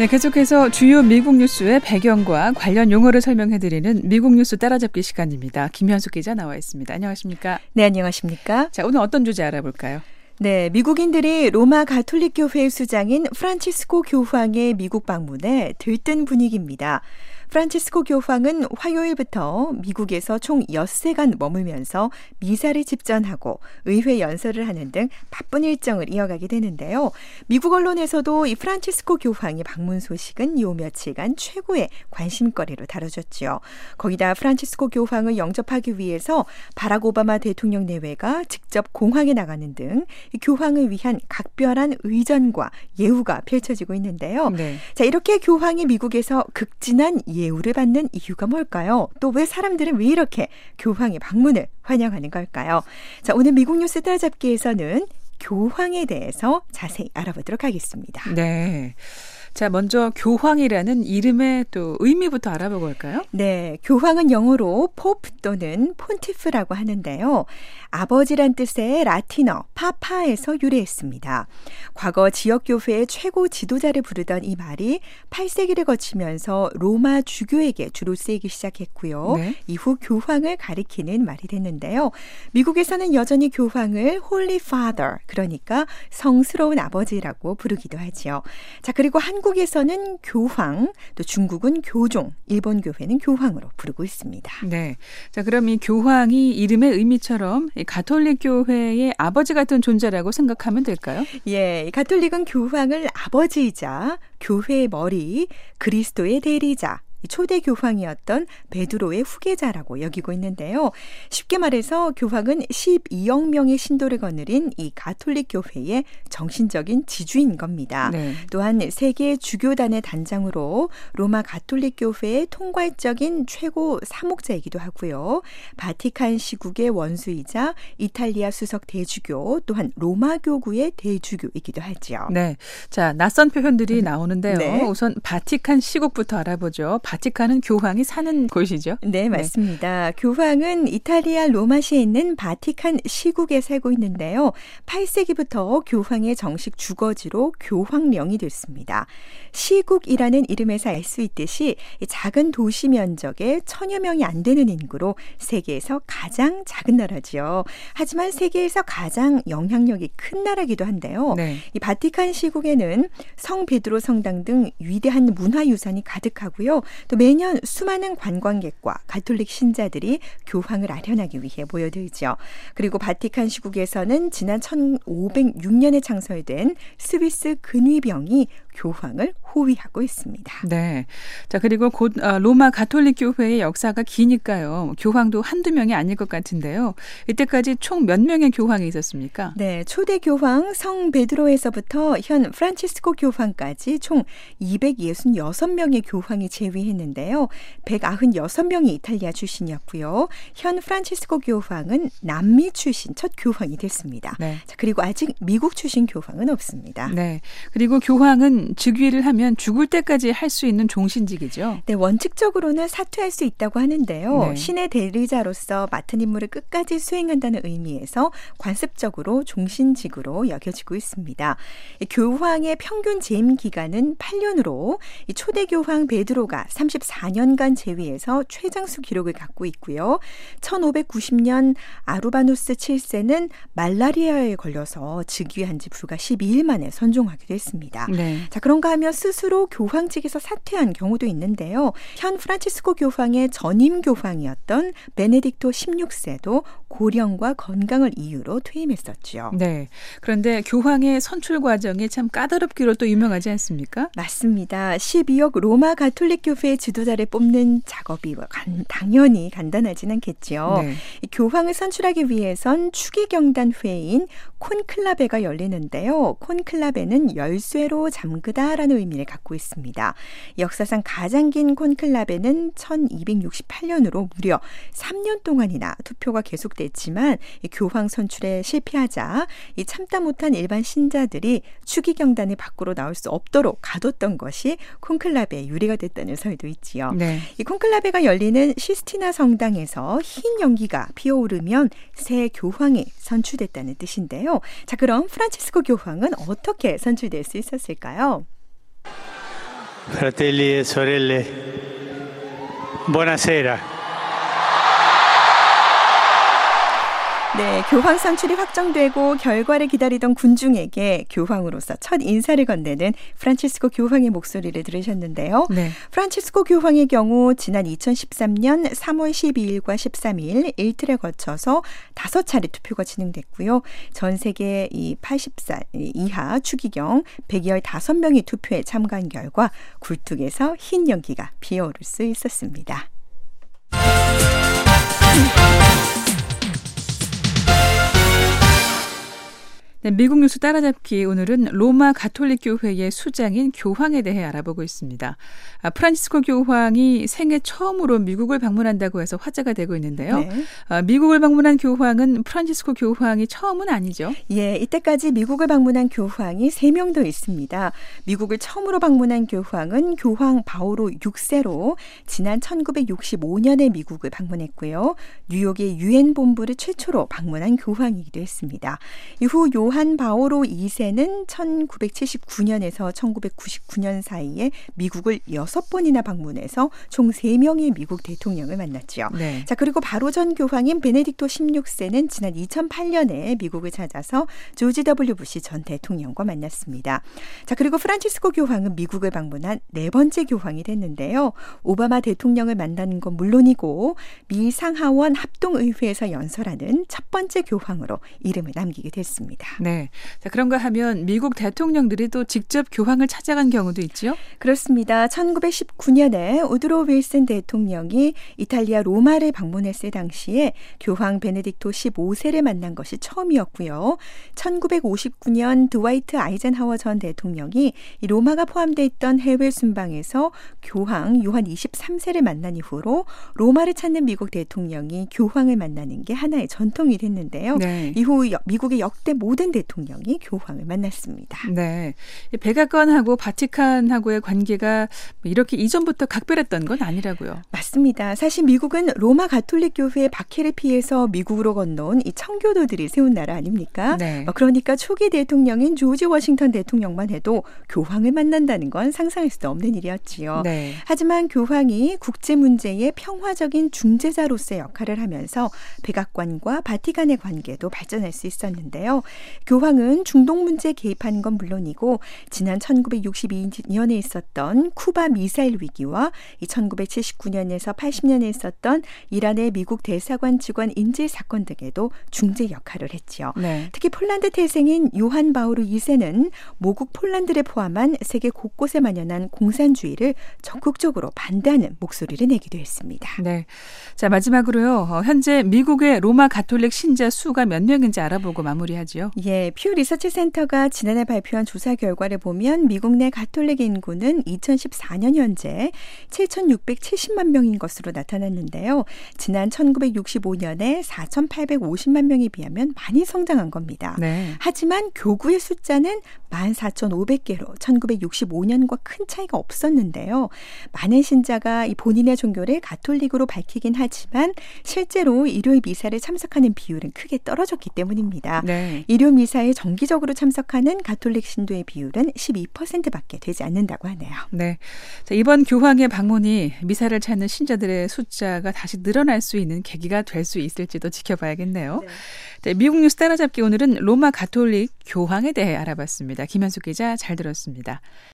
네, 계속해서 주요 미국 뉴스의 배경과 관련 용어를 설명해드리는 미국 뉴스 따라잡기 시간입니다. 김현숙 기자 나와 있습니다. 안녕하십니까? 네, 안녕하십니까? 자, 오늘 어떤 주제 알아볼까요? 네, 미국인들이 로마 가톨릭 교회 수장인 프란치스코 교황의 미국 방문에 들뜬 분위기입니다. 프란치스코 교황은 화요일부터 미국에서 총 엿새간 머물면서 미사를 집전하고 의회 연설을 하는 등 바쁜 일정을 이어가게 되는데요. 미국 언론에서도 이 프란치스코 교황의 방문 소식은 요 며칠간 최고의 관심거리로 다뤄졌죠. 거기다 프란치스코 교황을 영접하기 위해서 바락 오바마 대통령 내외가 직접 공항에 나가는 등 교황을 위한 각별한 의전과 예우가 펼쳐지고 있는데요. 네. 자, 이렇게 교황이 미국에서 극진한 예우를 받는 이유가 뭘까요? 또 왜 사람들은 왜 이렇게 교황의 방문을 환영하는 걸까요? 자, 오늘 미국 뉴스 따라잡기에서는 교황에 대해서 자세히 알아보도록 하겠습니다. 네. 자, 먼저 교황이라는 이름의 또 의미부터 알아보고 할까요? 네, 교황은 영어로 포프 또는 폰티프라고 하는데요. 아버지란 뜻의 라틴어 파파에서 유래했습니다. 과거 지역교회의 최고 지도자를 부르던 이 말이 8세기를 거치면서 로마 주교에게 주로 쓰이기 시작했고요. 네. 이후 교황을 가리키는 말이 됐는데요. 미국에서는 여전히 교황을 Holy Father, 그러니까 성스러운 아버지라고 부르기도 하죠. 자, 그리고 한국에서는 교황, 또 중국은 교종, 일본 교회는 교황으로 부르고 있습니다. 네. 자, 그럼 이 교황이 이름의 의미처럼 이 가톨릭 교회의 아버지 같은 존재라고 생각하면 될까요? 예, 가톨릭은 교황을 아버지이자 교회의 머리, 그리스도의 대리자, 초대 교황이었던 베드로의 후계자라고 여기고 있는데요. 쉽게 말해서 교황은 12억 명의 신도를 거느린 이 가톨릭 교회의 정신적인 지주인 겁니다. 네. 또한 세계 주교단의 단장으로 로마 가톨릭 교회의 통괄적인 최고 사목자이기도 하고요. 바티칸 시국의 원수이자 이탈리아 수석 대주교, 또한 로마 교구의 대주교이기도 하죠. 네. 자, 낯선 표현들이 나오는데요. 네. 우선 바티칸 시국부터 알아보죠. 바티칸은 교황이 사는 곳이죠. 네, 맞습니다. 교황은 이탈리아 로마시에 있는 바티칸 시국에 살고 있는데요. 8세기부터 교황의 정식 주거지로 교황령이 됐습니다. 시국이라는 이름에서 알 수 있듯이 작은 도시 면적에 1000여 명이 안 되는 인구로 세계에서 가장 작은 나라죠. 하지만 세계에서 가장 영향력이 큰 나라기도 한데요. 네. 이 바티칸 시국에는 성 베드로 성당 등 위대한 문화유산이 가득하고요. 또 매년 수많은 관광객과 가톨릭 신자들이 교황을 아련하기 위해 모여들죠. 그리고 바티칸 시국에서는 지난 1506년에 창설된 스위스 근위병이 교황을 호위하고 있습니다. 네. 자, 그리고 곧 로마 가톨릭 교회의 역사가 기니까요. 교황도 한두 명이 아닐 것 같은데요. 이때까지 총 몇 명의 교황이 있었습니까? 네, 초대 교황 성 베드로에서부터 현 프란치스코 교황까지 총 266명의 교황이 재위했는데요. 196명이 이탈리아 출신이었고요. 현 프란치스코 교황은 남미 출신 첫 교황이 됐습니다. 네. 자, 그리고 아직 미국 출신 교황은 없습니다. 네. 그리고 교황은 즉위를 하면 죽을 때까지 할 수 있는 종신직이죠. 네, 원칙적으로는 사퇴할 수 있다고 하는데요. 네. 신의 대리자로서 맡은 임무를 끝까지 수행한다는 의미에서 관습적으로 종신직으로 여겨지고 있습니다. 교황의 평균 재임 기간은 8년으로 초대 교황 베드로가 34년간 재위해서 최장수 기록을 갖고 있고요. 1590년 아루바누스 7세는 말라리아에 걸려서 즉위한 지 불과 12일 만에 선종하기도 했습니다. 네. 자, 그런가 하면 스스로 교황직에서 사퇴한 경우도 있는데요. 현 프란치스코 교황의 전임 교황이었던 베네딕토 16세도 고령과 건강을 이유로 퇴임했었죠. 네. 그런데 교황의 선출 과정이 참 까다롭기로 또 유명하지 않습니까? 맞습니다. 12억 로마 가톨릭 교회의 지도자를 뽑는 작업이 당연히 간단하진 않겠죠. 네. 이 교황을 선출하기 위해선 추기경단 회의인 콘클라베가 열리는데요. 콘클라베는 열쇠로 잠그다라는 의미를 갖고 있습니다. 역사상 가장 긴 콘클라베는 1268년으로 무려 3년 동안이나 투표가 계속됐지만 이 교황 선출에 실패하자 이 참다 못한 일반 신자들이 추기경단을 밖으로 나올 수 없도록 가뒀던 것이 콘클라베의 유래가 됐다는 설도 있지요. 네. 이 콘클라베가 열리는 시스티나 성당에서 흰 연기가 피어오르면 새 교황이 선출됐다는 뜻인데요. 자, 그럼 프란치스코 교황은 어떻게 선출될 수 있었을까요? Fratelli e sorelle, buonasera. 네, 교황 선출이 확정되고 결과를 기다리던 군중에게 교황으로서 첫 인사를 건네는 프란치스코 교황의 목소리를 들으셨는데요. 네. 프란치스코 교황의 경우 지난 2013년 3월 12일과 13일 일틀에 거쳐서 5차례 투표가 진행됐고요. 전 세계 이 80살 이하 추기경 115명이 투표에 참가한 결과 굴뚝에서 흰 연기가 피어오를 수 있었습니다. 네, 미국 뉴스 따라잡기 오늘은 로마 가톨릭 교회의 수장인 교황에 대해 알아보고 있습니다. 프란치스코 교황이 생애 처음으로 미국을 방문한다고 해서 화제가 되고 있는데요. 네. 미국을 방문한 교황은 프란치스코 교황이 처음은 아니죠? 예, 이때까지 미국을 방문한 교황이 3명 더 있습니다. 미국을 처음으로 방문한 교황은 교황 바오로 6세로 지난 1965년에 미국을 방문했고요. 뉴욕의 유엔 본부를 최초로 방문한 교황이기도 했습니다. 이후 요한 바오로 2세는 1979년에서 1999년 사이에 미국을 6번이나 방문해서 총 3명의 미국 대통령을 만났죠. 네. 자, 그리고 바로 전 교황인 베네딕토 16세는 지난 2008년에 미국을 찾아서 조지 W 부시 전 대통령과 만났습니다. 자, 그리고 프란치스코 교황은 미국을 방문한 4번째 교황이 됐는데요. 오바마 대통령을 만나는 건 물론이고 미 상하원 합동의회에서 연설하는 첫 번째 교황으로 이름을 남기게 됐습니다. 네. 자, 그런가 하면 미국 대통령들이 또 직접 교황을 찾아간 경우도 있죠? 그렇습니다. 1919년에 우드로 윌슨 대통령이 이탈리아 로마를 방문했을 당시에 교황 베네딕토 15세를 만난 것이 처음이었고요. 1959년 드와이트 아이젠하워 전 대통령이 이 로마가 포함되어 있던 해외 순방에서 교황 요한 23세를 만난 이후로 로마를 찾는 미국 대통령이 교황을 만나는 게 하나의 전통이 됐는데요. 네. 이후 미국의 역대 모든 대통령이 교황을 만났습니다. 네. 백악관하고 바티칸하고의 관계가 이렇게 이전부터 각별했던 건 아니라고요. 맞습니다. 사실 미국은 로마 가톨릭 교회의 박해를 피해서 미국으로 건너온 이 청교도들이 세운 나라 아닙니까? 네. 그러니까 초기 대통령인 조지 워싱턴 대통령만 해도 교황을 만난다는 건 상상할 수도 없는 일이었지요. 네. 하지만 교황이 국제 문제의 평화적인 중재자로서의 역할을 하면서 백악관과 바티칸의 관계도 발전할 수 있었는데요. 교황은 중동 문제에 개입한 건 물론이고 지난 1962년에 있었던 쿠바 미사일 위기와 1979년에서 80년에 있었던 이란의 미국 대사관 직원 인질 사건 등에도 중재 역할을 했죠. 네. 특히 폴란드 태생인 요한 바오로 2세는 모국 폴란드를 포함한 세계 곳곳에 만연한 공산주의를 적극적으로 반대하는 목소리를 내기도 했습니다. 네. 자, 마지막으로요. 현재 미국의 로마 가톨릭 신자 수가 몇 명인지 알아보고 마무리하죠. 예, 퓨 리서치 센터가 지난해 발표한 조사 결과를 보면 미국 내 가톨릭 인구는 2014년 현재 7,670만 명인 것으로 나타났는데요. 지난 1965년에 4,850만 명에 비하면 많이 성장한 겁니다. 네. 하지만 교구의 숫자는 14,500개로 1965년과 큰 차이가 없었는데요. 많은 신자가 이 본인의 종교를 가톨릭으로 밝히긴 하지만 실제로 일요일 미사를 참석하는 비율은 크게 떨어졌기 때문입니다. 네. 일요 미사에 정기적으로 참석하는 가톨릭 신도의 비율은 12%밖에 되지 않는다고 하네요. 네. 자, 이번 교황의 방문이 미사를 찾는 신자들의 숫자가 다시 늘어날 수 있는 계기가 될 수 있을지도 지켜봐야겠네요. 네. 네, 미국 뉴스 따라잡기 오늘은 로마 가톨릭 교황에 대해 알아봤습니다. 김현숙 기자 잘 들었습니다.